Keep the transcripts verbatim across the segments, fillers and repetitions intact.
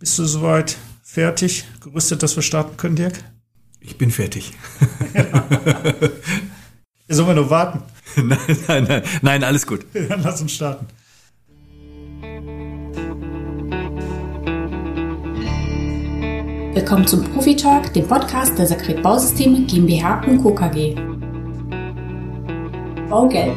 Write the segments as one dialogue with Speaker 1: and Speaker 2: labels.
Speaker 1: Bist du soweit fertig, gerüstet, dass wir starten können, Dirk?
Speaker 2: Ich bin fertig.
Speaker 1: Ja. Sollen wir noch warten?
Speaker 2: Nein, nein, nein, nein, alles gut.
Speaker 1: Dann lass uns starten.
Speaker 3: Willkommen zum Profi Talk, dem Podcast der Sakret Bausysteme GmbH und Co. KG. Baugelb.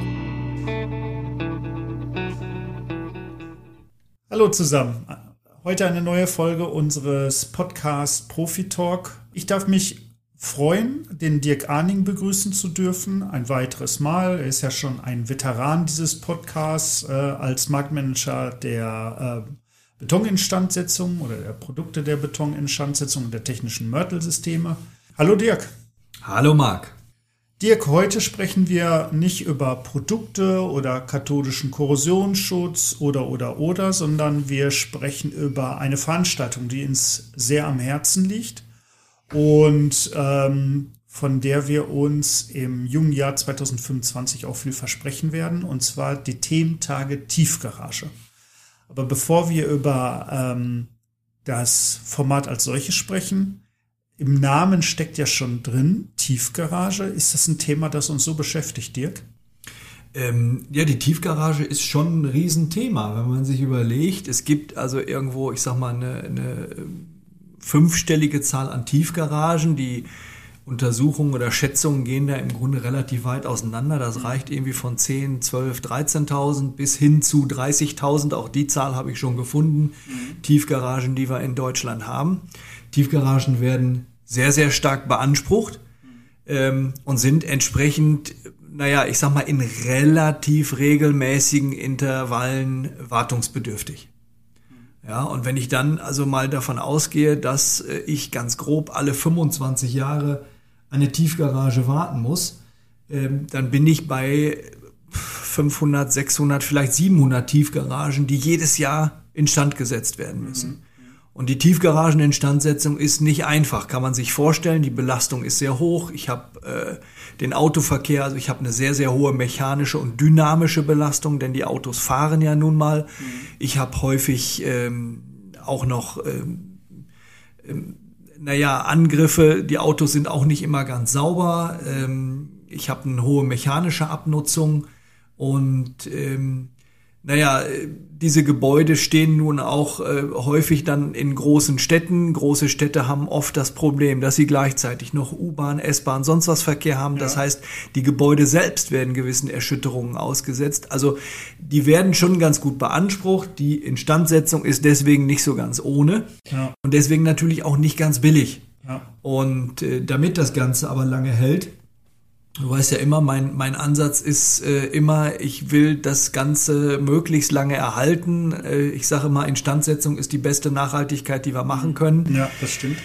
Speaker 1: Hallo zusammen. Heute eine neue Folge unseres Podcasts Profi Talk. Ich darf mich freuen, den Dirk Arning begrüßen zu dürfen. Ein weiteres Mal. Er ist ja schon ein Veteran dieses Podcasts äh, als Marktmanager der äh, Betoninstandsetzung oder der Produkte der Betoninstandsetzung und der technischen Mörtelsysteme. Hallo Dirk.
Speaker 2: Hallo Marc.
Speaker 1: Dirk, heute sprechen wir nicht über Produkte oder kathodischen Korrosionsschutz oder, oder, oder, sondern wir sprechen über eine Veranstaltung, die uns sehr am Herzen liegt und ähm, von der wir uns im jungen Jahr zwanzig fünfundzwanzig auch viel versprechen werden, und zwar die Thementage Tiefgarage. Aber bevor wir über ähm, das Format als solches sprechen, im Namen steckt ja schon drin, Tiefgarage. Ist das ein Thema, das uns so beschäftigt, Dirk?
Speaker 2: Ähm, ja, die Tiefgarage ist schon ein Riesenthema, wenn man sich überlegt. Es gibt also irgendwo, ich sag mal, eine, eine fünfstellige Zahl an Tiefgaragen. Die Untersuchungen oder Schätzungen gehen da im Grunde relativ weit auseinander. Das reicht irgendwie von zehn, zwölf, dreizehntausend bis hin zu dreißigtausend. Auch die Zahl habe ich schon gefunden. Mhm. Tiefgaragen, die wir in Deutschland haben. Tiefgaragen werden sehr, sehr stark beansprucht ähm, und sind entsprechend, naja, ich sag mal, in relativ regelmäßigen Intervallen wartungsbedürftig. Ja, und wenn ich dann also mal davon ausgehe, dass äh, ich ganz grob alle fünfundzwanzig Jahre eine Tiefgarage warten muss, ähm, dann bin ich bei fünfhundert, sechshundert, vielleicht siebenhundert Tiefgaragen, die jedes Jahr instand gesetzt werden müssen. Mhm. Und die Tiefgarageninstandsetzung ist nicht einfach, kann man sich vorstellen. Die Belastung ist sehr hoch. Ich habe äh, den Autoverkehr, also ich habe eine sehr, sehr hohe mechanische und dynamische Belastung, denn die Autos fahren ja nun mal. Mhm. Ich habe häufig ähm, auch noch, ähm, ähm, naja, Angriffe. Die Autos sind auch nicht immer ganz sauber. Ähm, ich habe eine hohe mechanische Abnutzung und ähm, Naja, diese Gebäude stehen nun auch äh, häufig dann in großen Städten. Große Städte haben oft das Problem, dass sie gleichzeitig noch U-Bahn, S-Bahn, sonst was Verkehr haben. Ja. Das heißt, die Gebäude selbst werden gewissen Erschütterungen ausgesetzt. Also die werden schon ganz gut beansprucht. Die Instandsetzung ist deswegen nicht so ganz ohne. Ja. Und deswegen natürlich auch nicht ganz billig. Ja. Und äh, damit das Ganze aber lange hält, du weißt ja immer, mein mein Ansatz ist äh, immer, ich will das Ganze möglichst lange erhalten. Äh, ich sage immer, Instandsetzung ist die beste Nachhaltigkeit, die wir machen können.
Speaker 1: Ja, das stimmt.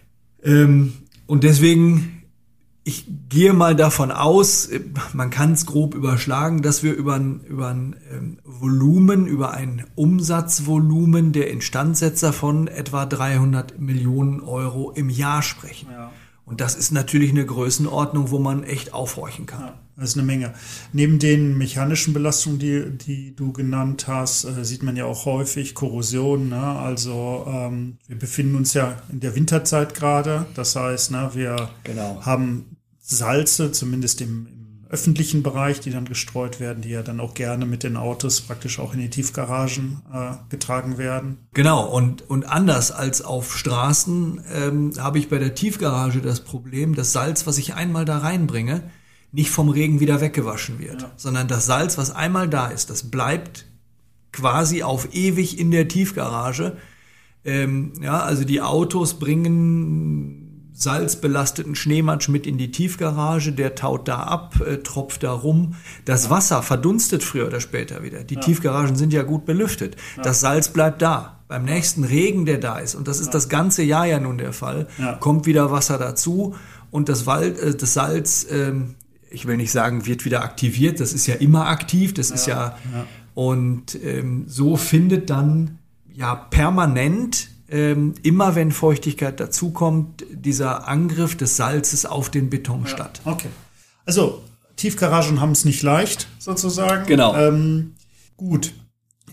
Speaker 2: Ähm, und deswegen, ich gehe mal davon aus, man kann es grob überschlagen, dass wir über ein, über ein ähm, Volumen, über ein Umsatzvolumen der Instandsetzer von etwa dreihundert Millionen Euro im Jahr sprechen. Ja. Und das ist natürlich eine Größenordnung, wo man echt aufhorchen kann.
Speaker 1: Ja, das ist eine Menge. Neben den mechanischen Belastungen, die, die du genannt hast, äh, sieht man ja auch häufig Korrosion. Ne? Also ähm, wir befinden uns ja in der Winterzeit gerade. Das heißt, ne, wir genau. haben Salze, zumindest im, im öffentlichen Bereich, die dann gestreut werden, die ja dann auch gerne mit den Autos praktisch auch in die Tiefgaragen äh, getragen werden.
Speaker 2: Genau, und, und anders als auf Straßen ähm, habe ich bei der Tiefgarage das Problem, das Salz, was ich einmal da reinbringe, nicht vom Regen wieder weggewaschen wird, ja. sondern das Salz, was einmal da ist, das bleibt quasi auf ewig in der Tiefgarage. Ähm, ja, also die Autos bringen salzbelasteten Schneematsch mit in die Tiefgarage, der taut da ab, äh, tropft da rum. Das ja. Wasser verdunstet früher oder später wieder. Die ja. Tiefgaragen sind ja gut belüftet. Ja. Das Salz bleibt da. Beim nächsten Regen, der da ist, und das ist ja. das ganze Jahr ja nun der Fall, ja. kommt wieder Wasser dazu und das, Wald, äh, das Salz, äh, ich will nicht sagen, wird wieder aktiviert. Das ist ja immer aktiv. Das ja. ist ja, ja. und ähm, so findet dann ja permanent Ähm, immer wenn Feuchtigkeit dazukommt, dieser Angriff des Salzes auf den Beton ja, statt.
Speaker 1: Okay. Also Tiefgaragen haben es nicht leicht, sozusagen.
Speaker 2: Genau.
Speaker 1: Ähm, gut.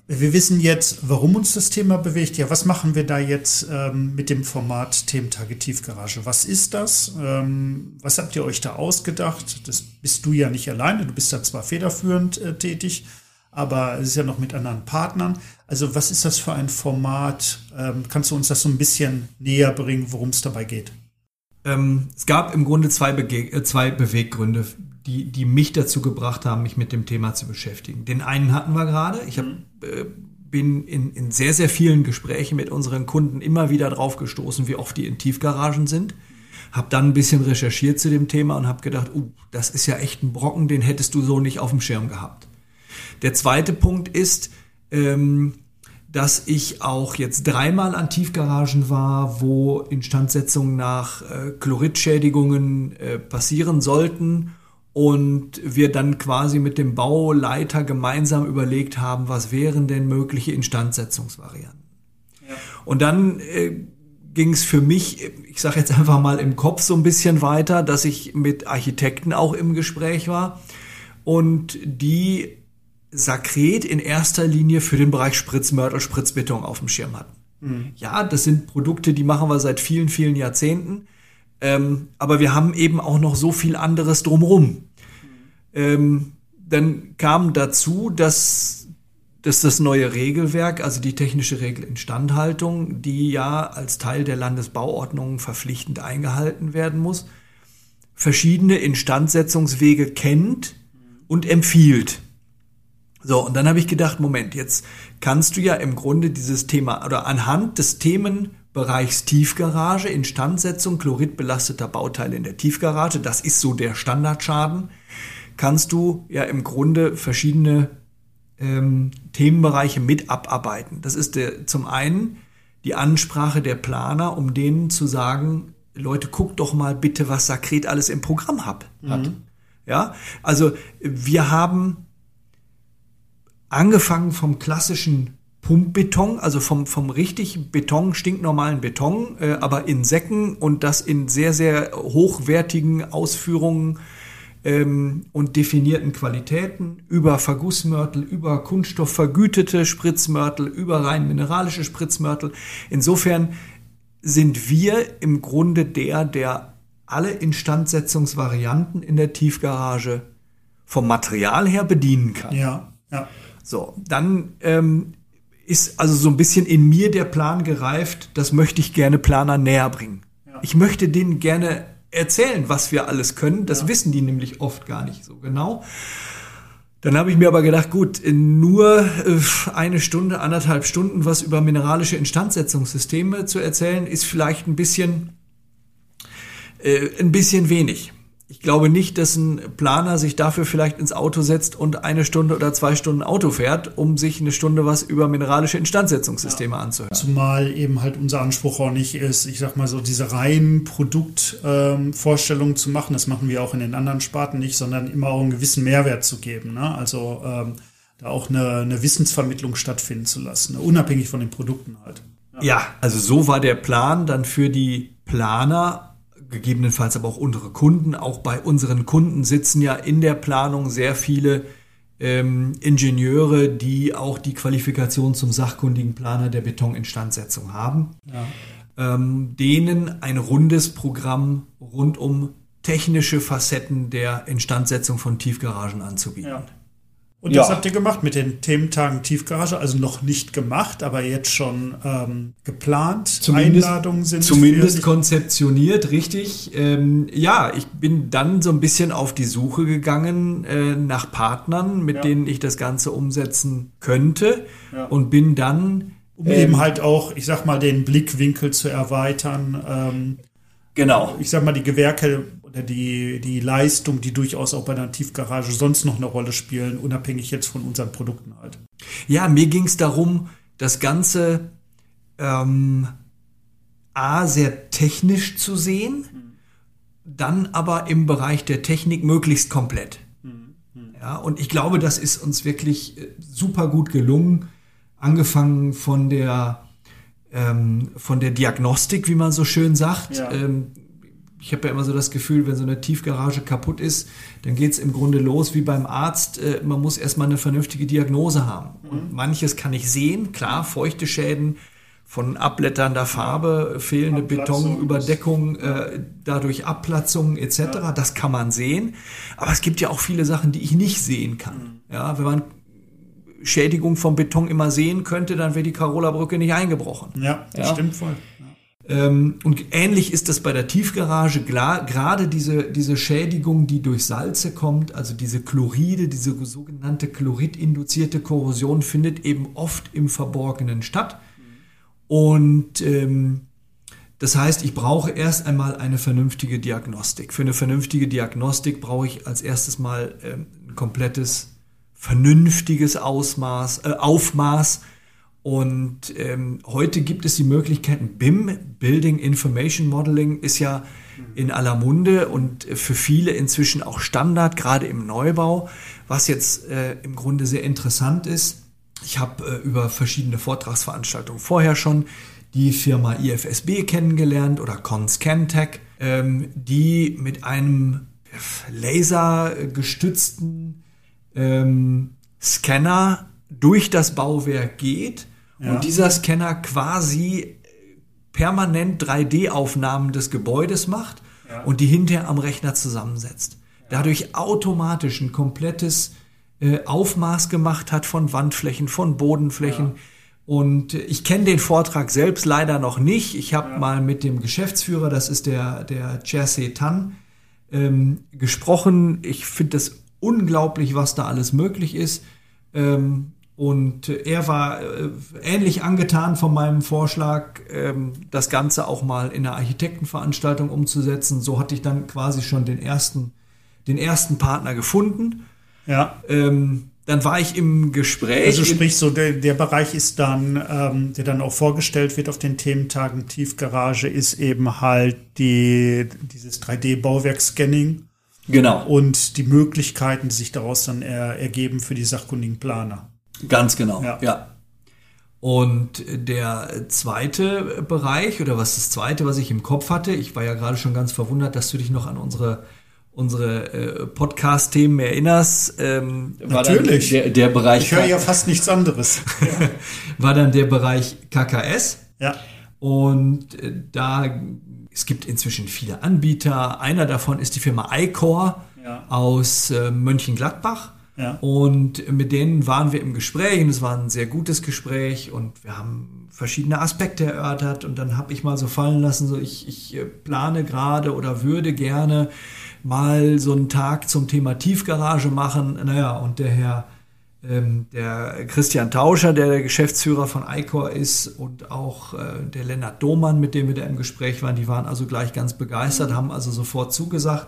Speaker 1: Wir wissen jetzt, warum uns das Thema bewegt. Ja, was machen wir da jetzt ähm, mit dem Format Thementage Tiefgarage? Was ist das? Ähm, was habt ihr euch da ausgedacht? Das bist du ja nicht alleine. Du bist da zwar federführend äh, tätig, aber es ist ja noch mit anderen Partnern. Also was ist das für ein Format? Ähm, kannst du uns das so ein bisschen näher bringen, worum es dabei geht?
Speaker 2: Ähm, es gab im Grunde zwei, Bege- äh, zwei Beweggründe, die, die mich dazu gebracht haben, mich mit dem Thema zu beschäftigen. Den einen hatten wir gerade. Ich hab, äh, bin in, in sehr, sehr vielen Gesprächen mit unseren Kunden immer wieder drauf gestoßen, wie oft die in Tiefgaragen sind. Habe dann ein bisschen recherchiert zu dem Thema und habe gedacht, uh, das ist ja echt ein Brocken, den hättest du so nicht auf dem Schirm gehabt. Der zweite Punkt ist, ähm, dass ich auch jetzt dreimal an Tiefgaragen war, wo Instandsetzungen nach äh, Chloridschädigungen äh, passieren sollten und wir dann quasi mit dem Bauleiter gemeinsam überlegt haben, was wären denn mögliche Instandsetzungsvarianten. Ja. Und dann äh, ging es für mich, ich sage jetzt einfach mal im Kopf so ein bisschen weiter, dass ich mit Architekten auch im Gespräch war und die Sakret in erster Linie für den Bereich Spritzmörtel, Spritzbeton auf dem Schirm hatten. Mhm. Ja, das sind Produkte, die machen wir seit vielen, vielen Jahrzehnten. Ähm, aber wir haben eben auch noch so viel anderes drumherum. Mhm. Ähm, dann kam dazu, dass, dass das neue Regelwerk, also die technische Regelinstandhaltung, die ja als Teil der Landesbauordnung verpflichtend eingehalten werden muss, verschiedene Instandsetzungswege kennt und empfiehlt. So, und dann habe ich gedacht, Moment, jetzt kannst du ja im Grunde dieses Thema oder anhand des Themenbereichs Tiefgarage, Instandsetzung chloridbelasteter Bauteile in der Tiefgarage, das ist so der Standardschaden, kannst du ja im Grunde verschiedene ähm, Themenbereiche mit abarbeiten. Das ist der, zum einen die Ansprache der Planer, um denen zu sagen, Leute, guckt doch mal bitte, was Sakret alles im Programm hat. Mhm. Ja, also wir haben angefangen vom klassischen Pumpbeton, also vom, vom richtig Beton, stinknormalen Beton, äh, aber in Säcken und das in sehr, sehr hochwertigen Ausführungen ähm, und definierten Qualitäten, über Vergussmörtel, über kunststoffvergütete Spritzmörtel, über rein mineralische Spritzmörtel. Insofern sind wir im Grunde der, der alle Instandsetzungsvarianten in der Tiefgarage vom Material her bedienen kann.
Speaker 1: Ja, ja.
Speaker 2: So, dann ähm, ist also so ein bisschen in mir der Plan gereift, das möchte ich gerne Planer näher bringen. Ja. Ich möchte denen gerne erzählen, was wir alles können. Das ja. wissen die nämlich oft gar nicht so genau. Dann habe ich mir aber gedacht, gut, nur äh, eine Stunde, anderthalb Stunden was über mineralische Instandsetzungssysteme zu erzählen, ist vielleicht ein bisschen, äh, ein bisschen wenig. Ich glaube nicht, dass ein Planer sich dafür vielleicht ins Auto setzt und eine Stunde oder zwei Stunden Auto fährt, um sich eine Stunde was über mineralische Instandsetzungssysteme ja. anzuhören.
Speaker 1: Zumal eben halt unser Anspruch auch nicht ist, ich sag mal so, diese reinen Produktvorstellungen ähm, zu machen. Das machen wir auch in den anderen Sparten nicht, sondern immer auch einen gewissen Mehrwert zu geben. Ne? Also ähm, da auch eine, eine Wissensvermittlung stattfinden zu lassen, ne? Unabhängig von den Produkten halt.
Speaker 2: Ja. ja, also so war der Plan dann für die Planer, gegebenenfalls aber auch unsere Kunden. Auch bei unseren Kunden sitzen ja in der Planung sehr viele ähm, Ingenieure, die auch die Qualifikation zum sachkundigen Planer der Betoninstandsetzung haben. Ja. Ähm, denen ein rundes Programm rund um technische Facetten der Instandsetzung von Tiefgaragen anzubieten.
Speaker 1: Ja. Und ja. das habt ihr gemacht mit den Thementagen Tiefgarage, also noch nicht gemacht, aber jetzt schon ähm, geplant.
Speaker 2: Zumindest,
Speaker 1: Einladungen sind
Speaker 2: zumindest konzeptioniert, richtig. Ähm, ja, ich bin dann so ein bisschen auf die Suche gegangen äh, nach Partnern, mit ja. denen ich das Ganze umsetzen könnte ja. und bin dann
Speaker 1: um ähm, eben halt auch, ich sag mal, den Blickwinkel zu erweitern. Ähm,
Speaker 2: genau.
Speaker 1: Ich sag mal, die Gewerke oder die, die Leistung, die durchaus auch bei einer Tiefgarage sonst noch eine Rolle spielen, unabhängig jetzt von unseren Produkten halt.
Speaker 2: Ja, mir ging es darum, das Ganze ähm, A, sehr technisch zu sehen, mhm. dann aber im Bereich der Technik möglichst komplett. Mhm. Ja, und ich glaube, das ist uns wirklich super gut gelungen, angefangen von der, ähm, von der Diagnostik, wie man so schön sagt.
Speaker 1: Ja.
Speaker 2: Ähm, ich habe ja immer so das Gefühl, wenn so eine Tiefgarage kaputt ist, dann geht es im Grunde los wie beim Arzt. Äh, man muss erstmal eine vernünftige Diagnose haben. Mhm. Und manches kann ich sehen, klar, feuchte Schäden von abblätternder Farbe, fehlende Betonüberdeckung, äh, dadurch Abplatzungen et cetera. Ja. Das kann man sehen. Aber es gibt ja auch viele Sachen, die ich nicht sehen kann. Mhm. Ja, wenn man Schädigung vom Beton immer sehen könnte, dann wäre die Carola-Brücke nicht eingebrochen.
Speaker 1: Ja, das ja. stimmt voll.
Speaker 2: Ja. Ähm, und ähnlich ist das bei der Tiefgarage. Klar, gerade diese, diese Schädigung, die durch Salze kommt, also diese Chloride, diese sogenannte chloridinduzierte Korrosion, findet eben oft im Verborgenen statt. Und ähm, das heißt, ich brauche erst einmal eine vernünftige Diagnostik. Für eine vernünftige Diagnostik brauche ich als erstes mal ähm, ein komplettes, vernünftiges Ausmaß, äh, Aufmaß. Und ähm, heute gibt es die Möglichkeiten, B I M, Building Information Modeling, ist ja in aller Munde und für viele inzwischen auch Standard, gerade im Neubau, was jetzt äh, im Grunde sehr interessant ist. Ich habe äh, über verschiedene Vortragsveranstaltungen vorher schon die Firma I F S B kennengelernt oder ConScanTech, ähm, die mit einem lasergestützten ähm, Scanner durch das Bauwerk geht ja. und dieser Scanner quasi permanent drei D Aufnahmen des Gebäudes macht ja. und die hinterher am Rechner zusammensetzt. Dadurch automatisch ein komplettes Aufmaß gemacht hat von Wandflächen, von Bodenflächen. Ja. Und ich kenne den Vortrag selbst leider noch nicht. Ich habe ja. mal mit dem Geschäftsführer, das ist der, der Jersey Tan, ähm, gesprochen. Ich finde das unglaublich, was da alles möglich ist. Ähm, und er war äh, ähnlich angetan von meinem Vorschlag, ähm, das Ganze auch mal in einer Architektenveranstaltung umzusetzen. So hatte ich dann quasi schon den ersten, den ersten Partner gefunden.
Speaker 1: Ja.
Speaker 2: Ähm, dann war ich im Gespräch.
Speaker 1: Also sprich so, der, der Bereich ist dann, ähm, der dann auch vorgestellt wird auf den Thementagen Tiefgarage, ist eben halt die, dieses drei D Bauwerk-Scanning.
Speaker 2: Genau.
Speaker 1: Und die Möglichkeiten, die sich daraus dann er, ergeben für die sachkundigen Planer.
Speaker 2: Ganz genau,
Speaker 1: ja.
Speaker 2: ja. Und der zweite Bereich, oder was das zweite, was ich im Kopf hatte, ich war ja gerade schon ganz verwundert, dass du dich noch an unsere unsere äh, Podcast-Themen erinnerst, ähm, war
Speaker 1: Natürlich.
Speaker 2: Dann der, der Bereich.
Speaker 1: Ich höre ja fast nichts anderes.
Speaker 2: Ja. War dann der Bereich K K S.
Speaker 1: Ja.
Speaker 2: Und äh, da, es gibt inzwischen viele Anbieter. Einer davon ist die Firma iCore ja. aus äh, Mönchengladbach.
Speaker 1: Ja.
Speaker 2: Und mit denen waren wir im Gespräch und es war ein sehr gutes Gespräch und wir haben verschiedene Aspekte erörtert und dann habe ich mal so fallen lassen, so ich, ich plane gerade oder würde gerne mal so einen Tag zum Thema Tiefgarage machen. Naja, und der Herr, ähm, der Christian Tauscher, der der Geschäftsführer von iCore ist und auch äh, der Lennart Dohmann, mit dem wir da im Gespräch waren, die waren also gleich ganz begeistert, haben also sofort zugesagt.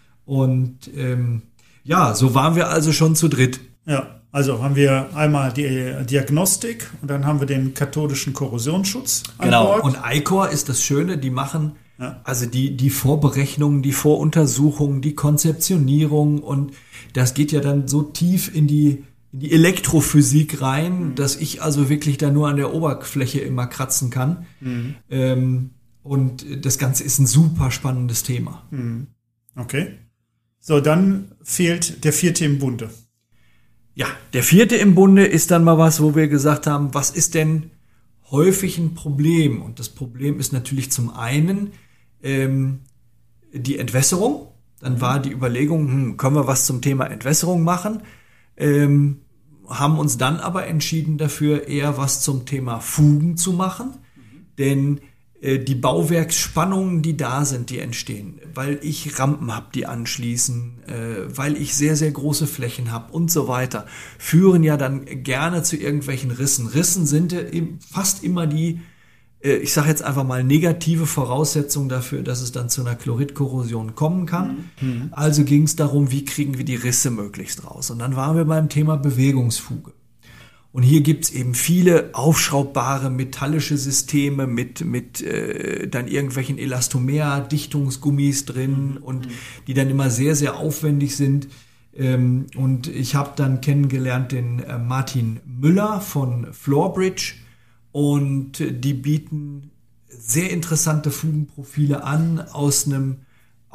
Speaker 2: Und ähm, ja, so waren wir also schon zu dritt.
Speaker 1: Ja, also haben wir einmal die Diagnostik und dann haben wir den kathodischen Korrosionsschutz an
Speaker 2: genau.
Speaker 1: Bord.
Speaker 2: Und iCore ist das Schöne, die machen
Speaker 1: ja.
Speaker 2: also die, die Vorberechnungen, die Voruntersuchungen, die Konzeptionierung und das geht ja dann so tief in die, in die Elektrophysik rein, mhm. dass ich also wirklich da nur an der Oberfläche immer kratzen kann.
Speaker 1: Mhm.
Speaker 2: Ähm, und das Ganze ist ein super spannendes Thema.
Speaker 1: Mhm. Okay. So, dann fehlt der vierte im Bunde.
Speaker 2: Ja, der vierte im Bunde ist dann mal was, wo wir gesagt haben, was ist denn häufig ein Problem? Und das Problem ist natürlich zum einen ähm, die Entwässerung. Dann war die Überlegung, hm, können wir was zum Thema Entwässerung machen? Ähm, haben uns dann aber entschieden dafür, eher was zum Thema Fugen zu machen. Mhm. Denn die Bauwerksspannungen, die da sind, die entstehen, weil ich Rampen habe, die anschließen, äh, weil ich sehr, sehr große Flächen habe und so weiter, führen ja dann gerne zu irgendwelchen Rissen. Rissen sind fast immer die, äh, ich sage jetzt einfach mal, negative Voraussetzung dafür, dass es dann zu einer Chloridkorrosion kommen kann.
Speaker 1: Mhm.
Speaker 2: Also ging es darum, wie kriegen wir die Risse möglichst raus. Und dann waren wir beim Thema Bewegungsfuge. Und hier gibt's eben viele aufschraubbare metallische Systeme mit, mit äh, dann irgendwelchen Elastomer-Dichtungsgummis drin mhm. und die dann immer sehr, sehr aufwendig sind. Ähm, und ich habe dann kennengelernt den äh, Martin Müller von Floorbridge und äh, die bieten sehr interessante Fugenprofile an aus einem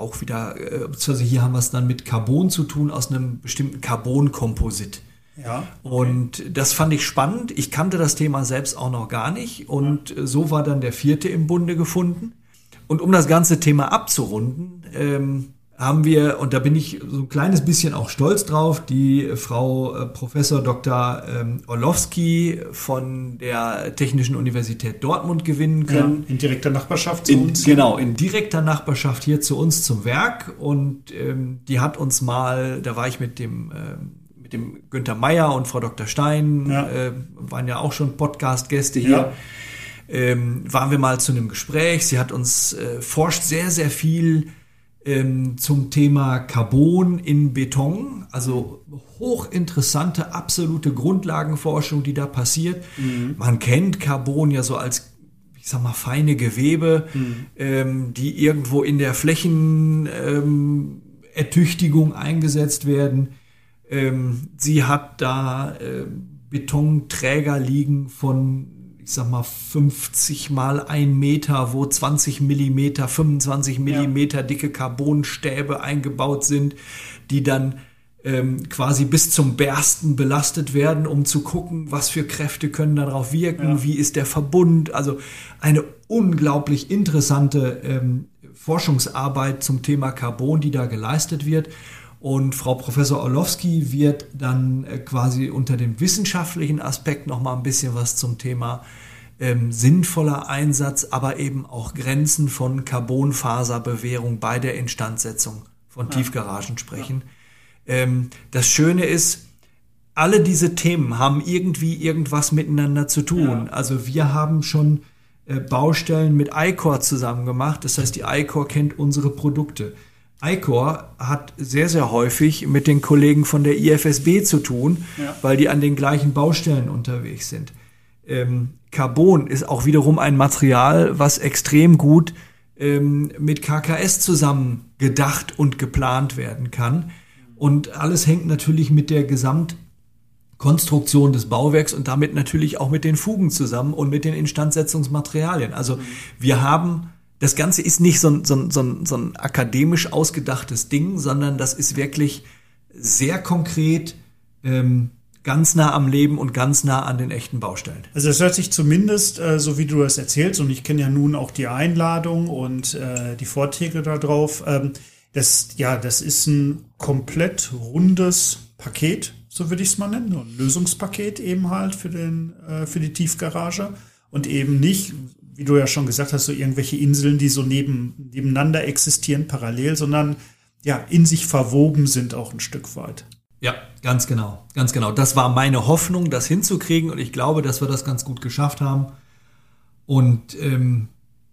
Speaker 2: auch wieder, äh, beziehungsweise hier haben wir es dann mit Carbon zu tun, aus einem bestimmten Carbon-Komposit.
Speaker 1: Ja. Okay.
Speaker 2: Und das fand ich spannend. Ich kannte das Thema selbst auch noch gar nicht. Und ja. so war dann der vierte im Bunde gefunden. Und um das ganze Thema abzurunden, ähm, haben wir, und da bin ich so ein kleines bisschen auch stolz drauf, die Frau äh, Professor Doktor Ähm, Orlowski von der Technischen Universität Dortmund gewinnen können.
Speaker 1: Ja, in direkter Nachbarschaft zu
Speaker 2: in,
Speaker 1: uns.
Speaker 2: Genau, in direkter Nachbarschaft hier zu uns zum Werk. Und ähm, die hat uns mal, da war ich mit dem ähm, dem Günther Meyer und Frau Doktor Stein, ja. äh, waren ja auch schon Podcast-Gäste hier, ja. ähm, waren wir mal zu einem Gespräch. Sie hat uns, äh, forscht sehr, sehr viel ähm, zum Thema Carbon in Beton, also hochinteressante, absolute Grundlagenforschung, die da passiert. Mhm. Man kennt Carbon ja so als, ich sag mal, feine Gewebe, mhm. ähm, die irgendwo in der Flächenertüchtigung ähm, eingesetzt werden. Ähm, sie hat da äh, Betonträger liegen von, ich sag mal, fünfzig mal ein Meter, wo zwanzig Millimeter, fünfundzwanzig Millimeter ja. dicke Carbonstäbe eingebaut sind, die dann ähm, quasi bis zum Bersten belastet werden, um zu gucken, was für Kräfte können darauf wirken, ja. wie ist der Verbund. Also eine unglaublich interessante ähm, Forschungsarbeit zum Thema Carbon, die da geleistet wird. Und Frau Professor Orlowski wird dann äh, quasi unter dem wissenschaftlichen Aspekt noch mal ein bisschen was zum Thema ähm, sinnvoller Einsatz, aber eben auch Grenzen von Carbonfaserbewehrung bei der Instandsetzung von ja. Tiefgaragen sprechen. Ja. Ähm, das Schöne ist, alle diese Themen haben irgendwie irgendwas miteinander zu tun. Ja. Also wir haben schon äh, Baustellen mit iCore zusammen gemacht. Das heißt, die iCore kennt unsere Produkte. iCore hat sehr, sehr häufig mit den Kollegen von der I F S B zu tun, ja. weil die an den gleichen Baustellen unterwegs sind. Ähm, Carbon ist auch wiederum ein Material, was extrem gut ähm, mit K K S zusammen gedacht und geplant werden kann. Und alles hängt natürlich mit der Gesamtkonstruktion des Bauwerks und damit natürlich auch mit den Fugen zusammen und mit den Instandsetzungsmaterialien. Also wir haben Das Ganze ist nicht so ein, so, ein, so, ein, so ein akademisch ausgedachtes Ding, sondern das ist wirklich sehr konkret, ähm, ganz nah am Leben und ganz nah an den echten Baustellen.
Speaker 1: Also das hört sich zumindest, äh, so wie du das erzählst, und ich kenne ja nun auch die Einladung und äh, die Vorträge da drauf, ähm, das, ja, das ist ein komplett rundes Paket, so würde ich es mal nennen, ein Lösungspaket eben halt für, den, äh, für die Tiefgarage und eben nicht, wie du ja schon gesagt hast, so irgendwelche Inseln, die so neben, nebeneinander existieren, parallel, sondern ja, in sich verwoben sind auch ein Stück weit.
Speaker 2: Ja, ganz genau, ganz genau. Das war meine Hoffnung, das hinzukriegen, und ich glaube, dass wir das ganz gut geschafft haben. Und ähm,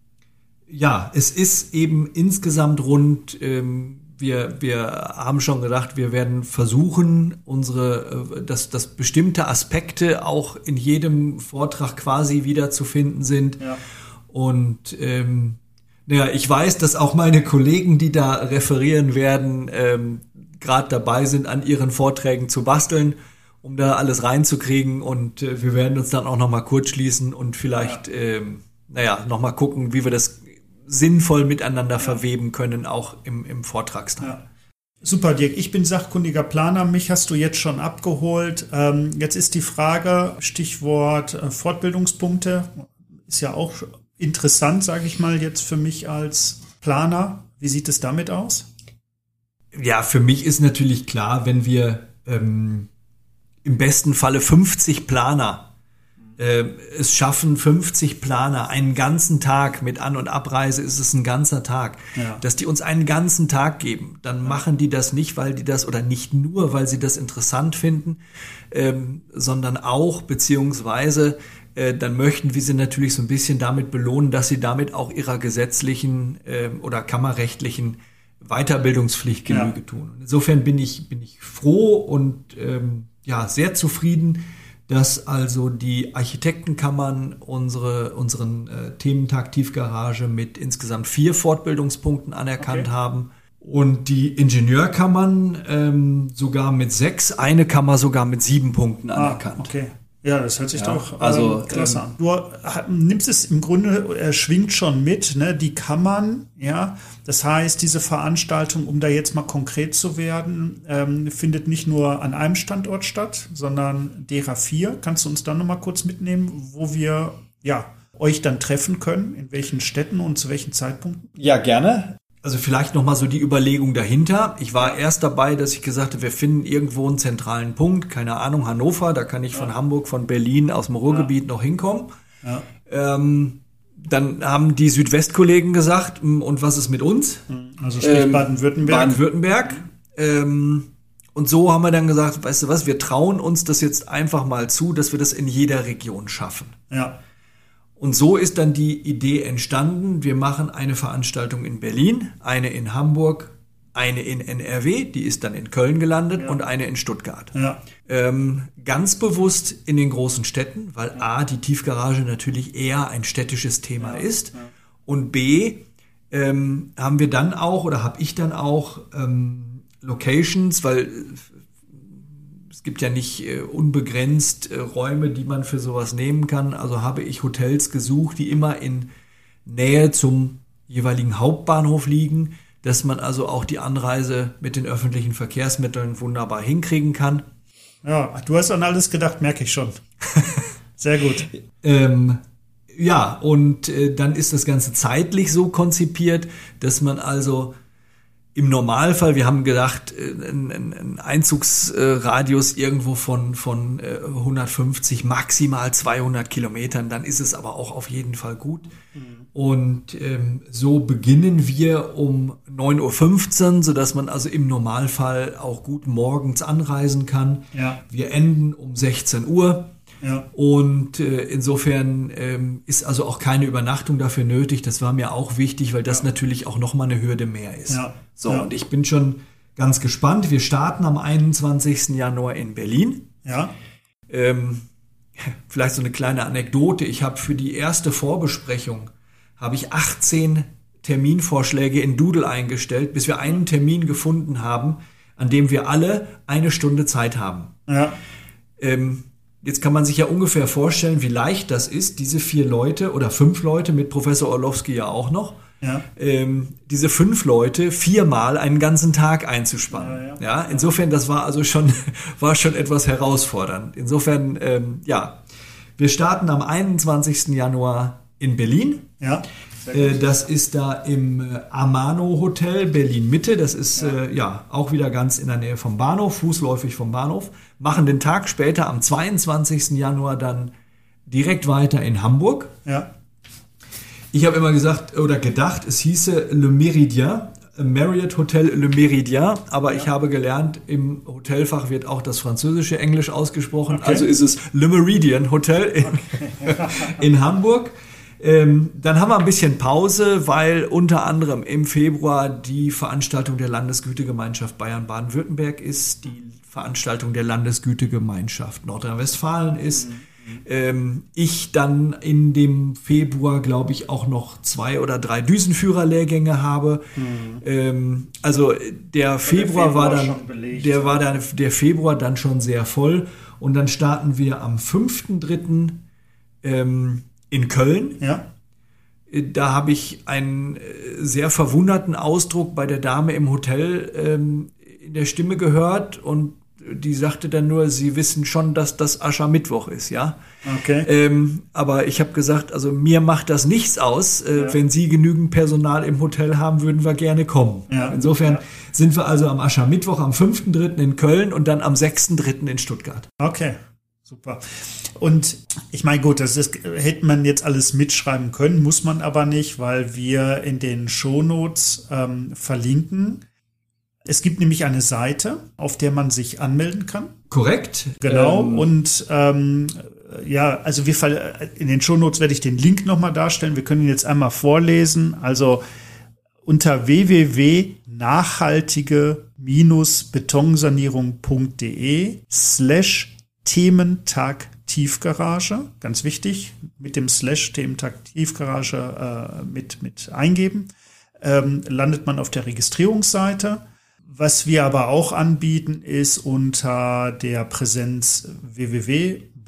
Speaker 2: ja, es ist eben insgesamt rund. Ähm, wir wir haben schon gedacht, wir werden versuchen, unsere, dass, dass bestimmte Aspekte auch in jedem Vortrag quasi wiederzufinden sind. Ja. Und ähm, naja, ich weiß, dass auch meine Kollegen, die da referieren werden, ähm, gerade dabei sind, an ihren Vorträgen zu basteln, um da alles reinzukriegen. Und äh, wir werden uns dann auch noch mal kurz schließen und vielleicht, ja. ähm, naja, noch mal gucken, wie wir das sinnvoll miteinander ja. verweben können, auch im, im Vortragsteil. Ja.
Speaker 1: Super, Dirk. Ich bin sachkundiger Planer. Mich hast du jetzt schon abgeholt. Ähm, jetzt ist die Frage, Stichwort äh, Fortbildungspunkte, ist ja auch interessant, sage ich mal, jetzt für mich als Planer. Wie sieht es damit aus?
Speaker 2: Ja, für mich ist natürlich klar, wenn wir ähm, im besten Falle fünfzig Planer äh, es schaffen, fünfzig Planer einen ganzen Tag, mit An- und Abreise ist es ein ganzer Tag, ja. dass die uns einen ganzen Tag geben, dann ja. machen die das nicht, weil die das, oder nicht nur, weil sie das interessant finden, ähm, sondern auch, beziehungsweise äh, dann möchten wir sie natürlich so ein bisschen damit belohnen, dass sie damit auch ihrer gesetzlichen äh, oder kammerrechtlichen Weiterbildungspflicht Genüge ja. tun. Insofern bin ich, bin ich froh und ähm, ja, sehr zufrieden, dass also die Architektenkammern unsere, unseren äh, Thementag Tiefgarage mit insgesamt vier Fortbildungspunkten anerkannt okay. haben und die Ingenieurkammern ähm, sogar mit sechs, eine Kammer sogar mit sieben Punkten anerkannt.
Speaker 1: Ah, okay. Ja, das hört sich
Speaker 2: ja,
Speaker 1: doch
Speaker 2: also,
Speaker 1: ähm, klasse
Speaker 2: ähm,
Speaker 1: an. Du äh, nimmst es im Grunde, er schwingt schon mit, ne? Die kann man, ja. Das heißt, diese Veranstaltung, um da jetzt mal konkret zu werden, ähm, findet nicht nur an einem Standort statt, sondern derer vier. Kannst du uns dann nochmal kurz mitnehmen, wo wir ja euch dann treffen können, in welchen Städten und zu welchen Zeitpunkten?
Speaker 2: Ja, gerne. Also vielleicht nochmal so die Überlegung dahinter. Ich war erst dabei, dass ich gesagt habe, wir finden irgendwo einen zentralen Punkt, keine Ahnung, Hannover, da kann ich von ja. Hamburg, von Berlin, aus dem Ruhrgebiet ja. noch hinkommen. Ja. Ähm, dann haben die Südwestkollegen gesagt, und was ist mit uns?
Speaker 1: Also sprich ähm, Baden-Württemberg.
Speaker 2: Baden-Württemberg. Ähm, und so haben wir dann gesagt, weißt du was, wir trauen uns das jetzt einfach mal zu, dass wir das in jeder Region schaffen.
Speaker 1: Ja.
Speaker 2: Und so ist dann die Idee entstanden, wir machen eine Veranstaltung in Berlin, eine in Hamburg, eine in N R W, die ist dann in Köln gelandet ja. und eine in Stuttgart.
Speaker 1: Ja.
Speaker 2: Ähm, ganz bewusst in den großen Städten, weil A, die Tiefgarage natürlich eher ein städtisches Thema ja. ist ja. und B, ähm, haben wir dann auch oder habe ich dann auch ähm, Locations, weil es gibt ja nicht äh, unbegrenzt äh, Räume, die man für sowas nehmen kann. Also habe ich Hotels gesucht, die immer in Nähe zum jeweiligen Hauptbahnhof liegen, dass man also auch die Anreise mit den öffentlichen Verkehrsmitteln wunderbar hinkriegen kann.
Speaker 1: Ja, du hast an alles gedacht, merke ich schon. Sehr gut.
Speaker 2: ähm, ja, und äh, dann ist das Ganze zeitlich so konzipiert, dass man also im Normalfall, wir haben gedacht, ein, ein Einzugsradius irgendwo von, von hundertfünfzig, maximal zweihundert Kilometern, dann ist es aber auch auf jeden Fall gut. Mhm. Und ähm, so beginnen wir um neun Uhr fünfzehn, sodass man also im Normalfall auch gut morgens anreisen kann.
Speaker 1: Ja.
Speaker 2: Wir enden um sechzehn Uhr.
Speaker 1: Ja.
Speaker 2: Und äh, insofern ähm, ist also auch keine Übernachtung dafür nötig. Das war mir auch wichtig, weil das ja. natürlich auch nochmal eine Hürde mehr ist.
Speaker 1: Ja.
Speaker 2: So,
Speaker 1: ja.
Speaker 2: und ich bin schon ganz gespannt. Wir starten am einundzwanzigsten Januar in Berlin.
Speaker 1: Ja.
Speaker 2: Ähm, vielleicht so eine kleine Anekdote. Ich habe für die erste Vorbesprechung habe ich achtzehn Terminvorschläge in Doodle eingestellt, bis wir einen Termin gefunden haben, an dem wir alle eine Stunde Zeit haben.
Speaker 1: Ja.
Speaker 2: Ähm, Jetzt kann man sich ja ungefähr vorstellen, wie leicht das ist, diese vier Leute oder fünf Leute mit Professor Orlowski ja auch noch,
Speaker 1: ja.
Speaker 2: ähm, diese fünf Leute viermal einen ganzen Tag einzuspannen.
Speaker 1: Ja, ja.
Speaker 2: Ja, insofern, das war also schon, war schon etwas herausfordernd. Insofern, ähm, ja, wir starten am einundzwanzigsten Januar in Berlin.
Speaker 1: Ja.
Speaker 2: Äh, das ist da im äh, Amano Hotel Berlin Mitte. Das ist ja. Äh, ja auch wieder ganz in der Nähe vom Bahnhof, fußläufig vom Bahnhof. Machen den Tag später am zweiundzwanzigsten Januar dann direkt weiter in Hamburg.
Speaker 1: Ja.
Speaker 2: Ich habe immer gesagt oder gedacht, es hieße Le Méridien, Marriott Hotel Le Méridien, aber ja. ich habe gelernt, im Hotelfach wird auch das französische Englisch ausgesprochen.
Speaker 1: Okay.
Speaker 2: Also ist es Le Méridien Hotel in, okay. in Hamburg. Ähm, dann haben wir ein bisschen Pause, weil unter anderem im Februar die Veranstaltung der Landesgütegemeinschaft Bayern-Baden-Württemberg ist, die Veranstaltung der Landesgütegemeinschaft Nordrhein-Westfalen ist. Mhm. Ähm, ich dann in dem Februar, glaube ich, auch noch zwei oder drei Düsenführerlehrgänge habe. Mhm. Ähm, also der Februar, der Februar war dann, belegt, der war dann, der Februar dann schon sehr voll. Und dann starten wir am fünften dritten ähm, in Köln.
Speaker 1: Ja.
Speaker 2: Da habe ich einen sehr verwunderten Ausdruck bei der Dame im Hotel ähm, in der Stimme gehört und die sagte dann nur, sie wissen schon, dass das Aschermittwoch ist, ja.
Speaker 1: Okay.
Speaker 2: Ähm, aber ich habe gesagt, also mir macht das nichts aus. Äh, ja. Wenn Sie genügend Personal im Hotel haben, würden wir gerne kommen.
Speaker 1: Ja.
Speaker 2: Insofern
Speaker 1: ja.
Speaker 2: sind wir also am Aschermittwoch, am fünften dritten in Köln und dann am sechsten dritten in Stuttgart.
Speaker 1: Okay. Super. Und ich meine, gut, das ist, hätte man jetzt alles mitschreiben können, muss man aber nicht, weil wir in den Shownotes ähm, verlinken. Es gibt nämlich eine Seite, auf der man sich anmelden kann.
Speaker 2: Korrekt.
Speaker 1: Genau. Ähm. Und ähm, ja, also wir in den Shownotes werde ich den Link nochmal darstellen. Wir können ihn jetzt einmal vorlesen. Also unter w w w punkt nachhaltige Betonsanierung punkt de slash Thementag Tiefgarage, ganz wichtig, mit dem Slash Thementag Tiefgarage äh, mit, mit eingeben, ähm, landet man auf der Registrierungsseite. Was wir aber auch anbieten, ist unter der Präsenz w w w punkt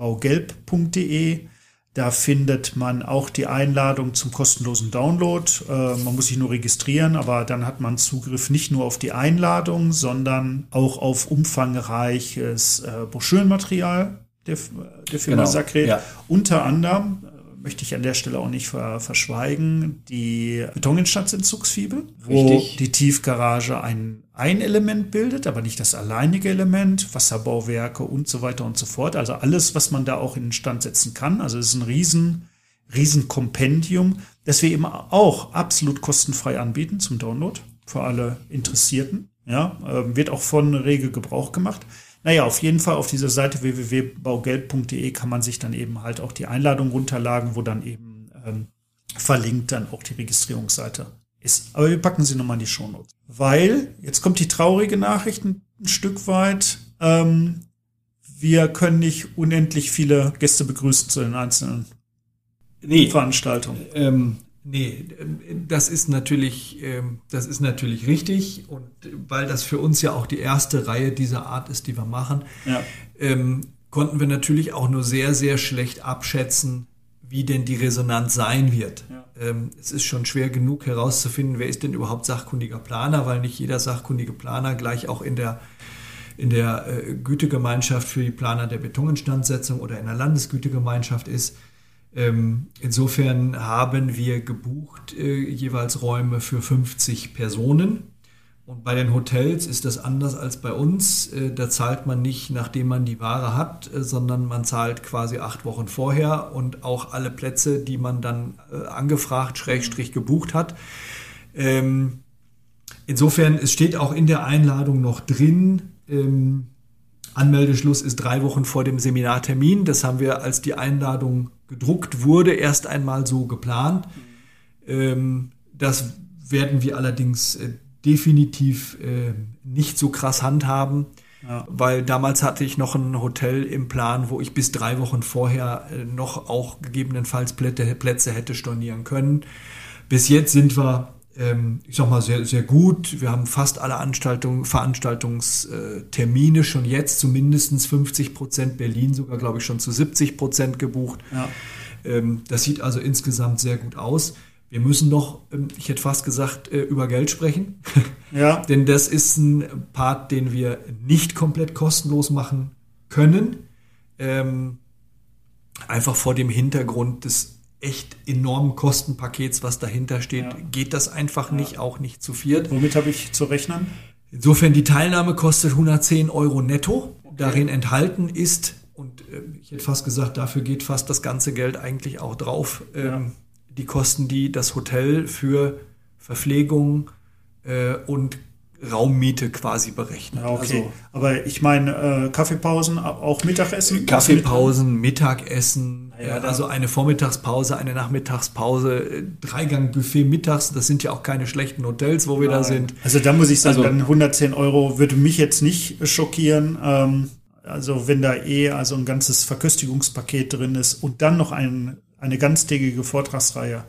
Speaker 1: baugelb punkt de. Da findet man auch die Einladung zum kostenlosen Download. Äh, man muss sich nur registrieren, aber dann hat man Zugriff nicht nur auf die Einladung, sondern auch auf umfangreiches äh, Broschürenmaterial der, der Firma
Speaker 2: Genau,
Speaker 1: Sacred.
Speaker 2: ja.
Speaker 1: Unter anderem, äh, möchte ich an der Stelle auch nicht ver, verschweigen, die Betonentstandsentzugsfibel, wo
Speaker 2: Richtig.
Speaker 1: die Tiefgarage ein, ein Element bildet, aber nicht das alleinige Element, Wasserbauwerke und so weiter und so fort. Also alles, was man da auch in den Stand setzen kann. Also es ist ein riesen, riesen Kompendium, das wir eben auch absolut kostenfrei anbieten zum Download für alle Interessierten. Ja, äh, wird auch von rege Gebrauch gemacht. Naja, auf jeden Fall auf dieser Seite w w w punkt baugelb punkt de kann man sich dann eben halt auch die Einladung runterladen, wo dann eben ähm, verlinkt dann auch die Registrierungsseite ist. Aber wir packen sie nochmal in die Shownotes. Weil, jetzt kommt die traurige Nachricht ein, ein Stück weit, ähm, wir können nicht unendlich viele Gäste begrüßen zu den einzelnen
Speaker 2: Nee.
Speaker 1: Veranstaltungen.
Speaker 2: Ähm, nee, das ist natürlich, ähm, das ist natürlich richtig, und weil das für uns ja auch die erste Reihe dieser Art ist, die wir machen,
Speaker 1: Ja.
Speaker 2: ähm, konnten wir natürlich auch nur sehr, sehr schlecht abschätzen, wie denn die Resonanz sein wird.
Speaker 1: Ja.
Speaker 2: Ähm, es ist schon schwer genug herauszufinden, wer ist denn überhaupt sachkundiger Planer, weil nicht jeder sachkundige Planer gleich auch in der in der äh, Gütegemeinschaft für die Planer der Betoninstandsetzung oder in der Landesgütegemeinschaft ist. Ähm, insofern haben wir gebucht äh, jeweils Räume für fünfzig Personen. Und bei den Hotels ist das anders als bei uns. Äh, da zahlt man nicht, nachdem man die Ware hat, äh, sondern man zahlt quasi acht Wochen vorher und auch alle Plätze, die man dann äh, angefragt, Schrägstrich gebucht hat. Ähm, insofern, es steht auch in der Einladung noch drin, ähm, Anmeldeschluss ist drei Wochen vor dem Seminartermin. Das haben wir, als die Einladung gedruckt wurde, erst einmal so geplant. Ähm, das werden wir allerdings äh, definitiv äh, nicht so krass handhaben, ja. Weil damals hatte ich noch ein Hotel im Plan, wo ich bis drei Wochen vorher äh, noch auch gegebenenfalls Plätze, Plätze hätte stornieren können. Bis jetzt sind wir, ähm, ich sag mal, sehr, sehr gut. Wir haben fast alle Anstaltungen, Veranstaltungstermine schon jetzt zu mindestens fünfzig Prozent, Berlin sogar, glaube ich, schon zu siebzig Prozent gebucht.
Speaker 1: Ja.
Speaker 2: Ähm, das sieht also insgesamt sehr gut aus. Wir müssen noch, ich hätte fast gesagt, über Geld sprechen.
Speaker 1: Ja.
Speaker 2: Denn das ist ein Part, den wir nicht komplett kostenlos machen können. Ähm, einfach vor dem Hintergrund des echt enormen Kostenpakets, was dahinter steht, ja. geht das einfach nicht, ja. auch nicht zu viert.
Speaker 1: Womit habe ich zu rechnen?
Speaker 2: Insofern, die Teilnahme kostet hundertzehn Euro netto. Okay. Darin enthalten ist, und äh, ich hätte fast gesagt, dafür geht fast das ganze Geld eigentlich auch drauf, ähm, ja. die Kosten, die das Hotel für Verpflegung äh, und Raummiete quasi berechnet.
Speaker 1: Ja, okay.
Speaker 2: Also,
Speaker 1: aber ich meine, äh, Kaffeepausen, auch Mittagessen?
Speaker 2: Kaffeepausen, Mittagessen,
Speaker 1: ja,
Speaker 2: äh, also eine Vormittagspause, eine Nachmittagspause, äh, Dreigang-Buffet mittags, das sind ja auch keine schlechten Hotels, wo wir Nein. da sind.
Speaker 1: Also da muss ich sagen,
Speaker 2: also,
Speaker 1: dann hundertzehn Euro würde mich jetzt nicht schockieren. Ähm, also wenn da eh also ein ganzes Verköstigungspaket drin ist und dann noch ein eine ganztägige Vortragsreihe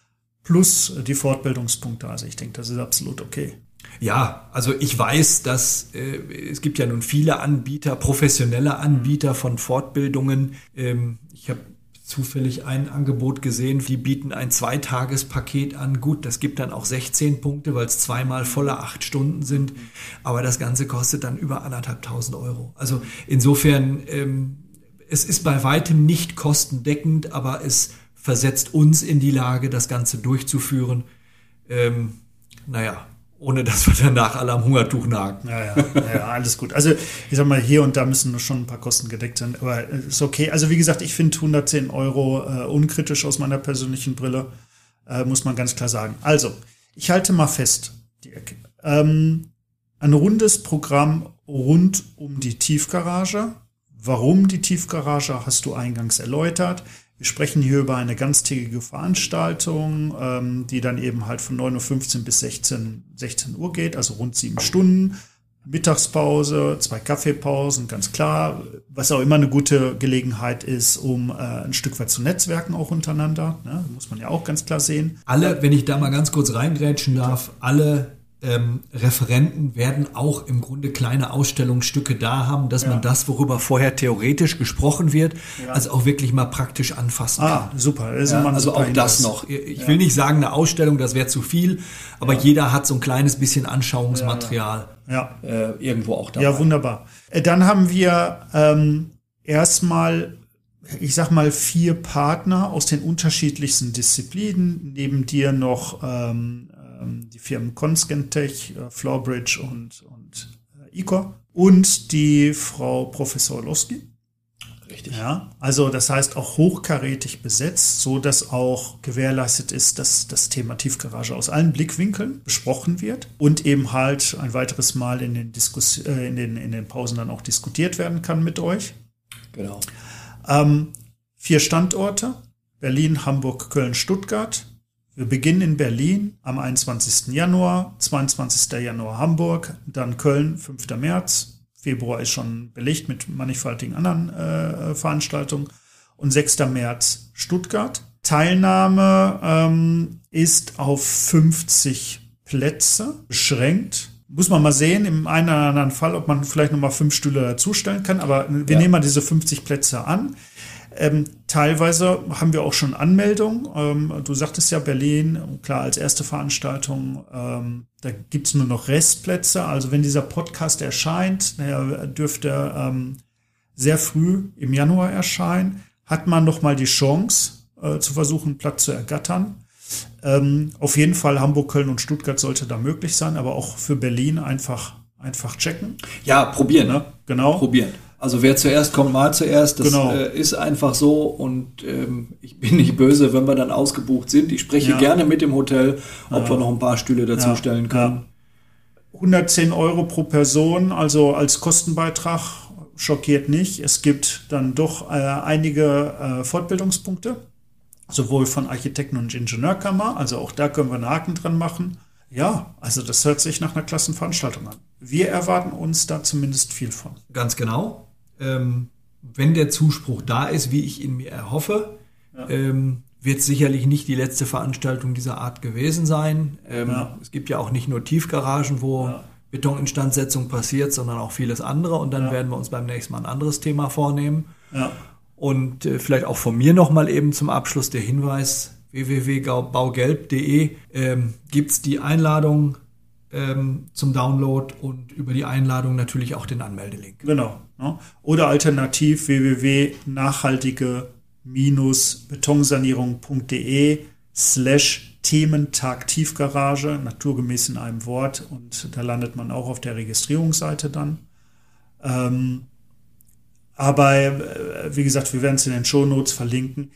Speaker 1: plus die Fortbildungspunkte. Also ich denke, das ist absolut okay.
Speaker 2: Ja, also ich weiß, dass äh, es gibt ja nun viele Anbieter, professionelle Anbieter von Fortbildungen. Ähm, ich habe zufällig ein Angebot gesehen, die bieten ein Zweitagespaket an. Gut, das gibt dann auch sechzehn Punkte, weil es zweimal volle acht Stunden sind. Aber das Ganze kostet dann über anderthalbtausend Euro. Also insofern ähm, es ist bei weitem nicht kostendeckend, aber es versetzt uns in die Lage, das Ganze durchzuführen. Ähm, naja, ohne dass wir danach alle am Hungertuch nagen.
Speaker 1: Ja, ja, ja, alles gut. Also ich sag mal, hier und da müssen schon ein paar Kosten gedeckt sein, aber ist okay. Also wie gesagt, ich finde hundertzehn Euro äh, unkritisch aus meiner persönlichen Brille, äh, muss man ganz klar sagen. Also, ich halte mal fest, Dirk. Ähm, ein rundes Programm rund um die Tiefgarage. Warum die Tiefgarage, hast du eingangs erläutert. Wir sprechen hier über eine ganztägige Veranstaltung, ähm, die dann eben halt von neun Uhr fünfzehn bis sechzehn Uhr geht, also rund sieben Stunden. Mittagspause, zwei Kaffeepausen, ganz klar. Was auch immer eine gute Gelegenheit ist, um äh, ein Stück weit zu netzwerken auch untereinander. Ne? Muss man ja auch ganz klar sehen.
Speaker 2: Alle, wenn ich da mal ganz kurz reingrätschen darf, alle ähm, Referenten werden auch im Grunde kleine Ausstellungsstücke da haben, dass
Speaker 1: ja.
Speaker 2: man das, worüber vorher theoretisch gesprochen wird,
Speaker 1: ja.
Speaker 2: also auch wirklich mal praktisch anfassen
Speaker 1: ah,
Speaker 2: kann.
Speaker 1: super. Das ist
Speaker 2: ja,
Speaker 1: immer ein
Speaker 2: also
Speaker 1: super
Speaker 2: auch das
Speaker 1: Hinweis.
Speaker 2: noch. Ich
Speaker 1: ja.
Speaker 2: will nicht sagen eine Ausstellung, das wäre zu viel, aber
Speaker 1: ja.
Speaker 2: jeder hat so ein kleines bisschen Anschauungsmaterial
Speaker 1: ja.
Speaker 2: Ja. Äh, irgendwo auch dabei.
Speaker 1: Ja, wunderbar. Dann haben wir ähm, erstmal, ich sag mal, vier Partner aus den unterschiedlichsten Disziplinen. Neben dir noch ähm, ähm, die Firmen Conscentech, äh, Floorbridge und, und äh, Icor und die Frau Professor Orlowski.
Speaker 2: Richtig.
Speaker 1: Ja, also das heißt auch hochkarätig besetzt, so dass auch gewährleistet ist, dass das Thema Tiefgarage aus allen Blickwinkeln besprochen wird und eben halt ein weiteres Mal in den, Diskus- äh, in den, in den Pausen dann auch diskutiert werden kann mit euch.
Speaker 2: Genau.
Speaker 1: Ähm, vier Standorte, Berlin, Hamburg, Köln, Stuttgart. Wir beginnen in Berlin am einundzwanzigsten Januar, zweiundzwanzigsten Januar Hamburg, dann Köln, fünften März. Februar ist schon belegt mit mannigfaltigen anderen äh, Veranstaltungen und sechsten März Stuttgart. Teilnahme ähm, ist auf fünfzig Plätze beschränkt. Muss man mal sehen, im einen oder anderen Fall, ob man vielleicht nochmal fünf Stühle dazustellen kann. Aber wir ja. nehmen mal diese fünfzig Plätze an. Ähm, teilweise haben wir auch schon Anmeldungen. Ähm, du sagtest ja Berlin, klar, als erste Veranstaltung, ähm, da gibt's nur noch Restplätze. Also wenn dieser Podcast erscheint, der dürfte ähm, sehr früh im Januar erscheinen, hat man noch mal die Chance, äh, zu versuchen, Platz zu ergattern. Ähm, auf jeden Fall Hamburg, Köln und Stuttgart sollte da möglich sein, aber auch für Berlin einfach, einfach checken.
Speaker 2: Ja, probieren, ne?
Speaker 1: Genau.
Speaker 2: Probieren. Also wer zuerst kommt, mal zuerst. Das
Speaker 1: genau.
Speaker 2: äh, ist einfach so und ähm, ich bin nicht böse, wenn wir dann ausgebucht sind. Ich spreche
Speaker 1: ja.
Speaker 2: gerne mit dem Hotel, ob ja. wir noch ein paar Stühle dazu
Speaker 1: ja.
Speaker 2: stellen können.
Speaker 1: Ja. hundertzehn Euro pro Person, also als Kostenbeitrag, schockiert nicht. Es gibt dann doch äh, einige äh, Fortbildungspunkte, sowohl von Architekten- und Ingenieurkammer, also auch da können wir einen Haken dran machen. Ja, also das hört sich nach einer Klassenveranstaltung an. Wir erwarten uns da zumindest viel von.
Speaker 2: Ganz genau. Ähm, wenn der Zuspruch da ist, wie ich ihn mir erhoffe, ja. ähm, wird sicherlich nicht die letzte Veranstaltung dieser Art gewesen sein. Ähm, ja. Es gibt ja auch nicht nur Tiefgaragen, wo ja. Betoninstandsetzung passiert, sondern auch vieles andere. Und dann ja. werden wir uns beim nächsten Mal ein anderes Thema vornehmen.
Speaker 1: Ja.
Speaker 2: Und äh, vielleicht auch von mir nochmal eben zum Abschluss der Hinweis, w w w punkt baugelb punkt de ähm, gibt es die Einladung ähm, zum Download und über die Einladung natürlich auch den Anmeldelink.
Speaker 1: Genau. Ne? Oder alternativ w w w punkt nachhaltige betonsanierung punkt de slash Thementag Tiefgarage, naturgemäß in einem Wort, und da landet man auch auf der Registrierungsseite dann. Ähm, aber äh, wie gesagt, wir werden es in den Shownotes verlinken.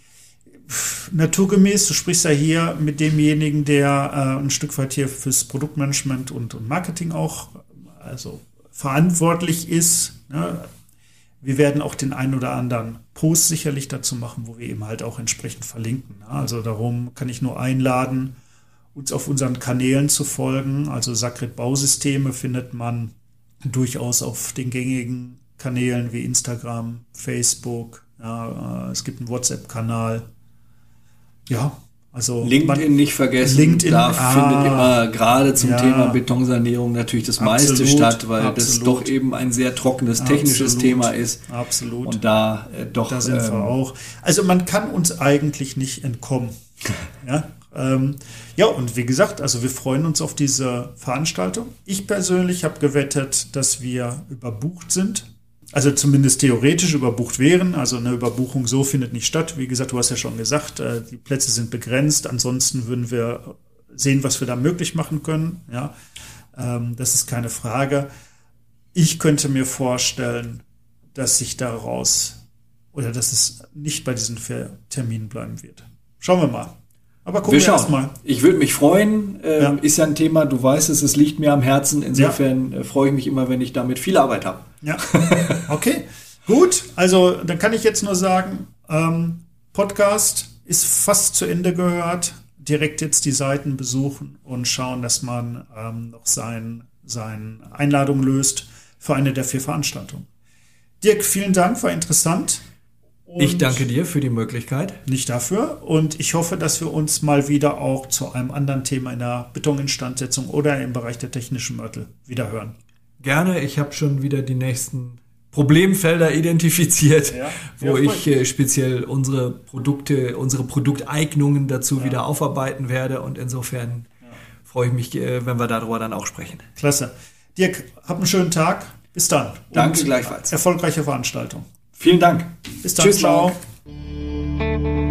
Speaker 1: Naturgemäß, du sprichst ja hier mit demjenigen, der äh, ein Stück weit hier fürs Produktmanagement und, und Marketing auch also verantwortlich ist. Ne? Wir werden auch den einen oder anderen Post sicherlich dazu machen, wo wir eben halt auch entsprechend verlinken. Ne? Also darum kann ich nur einladen, uns auf unseren Kanälen zu folgen. Also Sakrit Bausysteme findet man durchaus auf den gängigen Kanälen wie Instagram, Facebook. Ja, äh, es gibt einen WhatsApp-Kanal. Ja, also
Speaker 2: LinkedIn
Speaker 1: man,
Speaker 2: nicht vergessen,
Speaker 1: LinkedIn,
Speaker 2: da
Speaker 1: ah,
Speaker 2: findet immer gerade zum
Speaker 1: ja,
Speaker 2: Thema Betonsanierung natürlich das
Speaker 1: absolut,
Speaker 2: meiste statt, weil
Speaker 1: absolut.
Speaker 2: das doch eben ein sehr trockenes technisches
Speaker 1: Absolut,
Speaker 2: Thema ist.
Speaker 1: Absolut.
Speaker 2: Und da äh, doch.
Speaker 1: Da sind
Speaker 2: ähm,
Speaker 1: wir auch. Also man kann uns eigentlich nicht entkommen. ja, ähm, ja, und wie gesagt, also wir freuen uns auf diese Veranstaltung. Ich persönlich habe gewettet, dass wir überbucht sind. Also zumindest theoretisch überbucht wären. Also eine Überbuchung so findet nicht statt. Wie gesagt, du hast ja schon gesagt, äh, die Plätze sind begrenzt. Ansonsten würden wir sehen, was wir da möglich machen können. Ja, ähm, das ist keine Frage. Ich könnte mir vorstellen, dass sich daraus oder dass es nicht bei diesen vier Terminen bleiben wird. Schauen wir mal. Aber gucken wir, wir erst mal.
Speaker 2: Ich würde mich freuen. Ähm,
Speaker 1: ja.
Speaker 2: Ist ja ein Thema, du weißt es, es liegt mir am Herzen. Insofern ja. freue ich mich immer, wenn ich damit viel Arbeit habe.
Speaker 1: Ja, okay, gut. Also dann kann ich jetzt nur sagen, ähm, Podcast ist fast zu Ende gehört. Direkt jetzt die Seiten besuchen und schauen, dass man ähm, noch sein, seine Einladung löst für eine der vier Veranstaltungen. Dirk, vielen Dank, war interessant.
Speaker 2: Und ich danke dir für die Möglichkeit.
Speaker 1: Nicht dafür. Und ich hoffe, dass wir uns mal wieder auch zu einem anderen Thema in der Betoninstandsetzung oder im Bereich der technischen Mörtel wieder hören.
Speaker 2: Gerne. Ich habe schon wieder die nächsten Problemfelder identifiziert, ja, wo ich äh, speziell unsere Produkte, unsere Produkteignungen dazu ja. wieder aufarbeiten werde. Und insofern ja. freue ich mich, äh, wenn wir darüber dann auch sprechen.
Speaker 1: Klasse. Dirk, hab einen schönen Tag. Bis dann.
Speaker 2: Danke gleichfalls.
Speaker 1: Erfolgreiche Veranstaltung.
Speaker 2: Vielen Dank.
Speaker 1: Bis dann.
Speaker 2: Tschüss,
Speaker 1: ciao.
Speaker 2: Marc.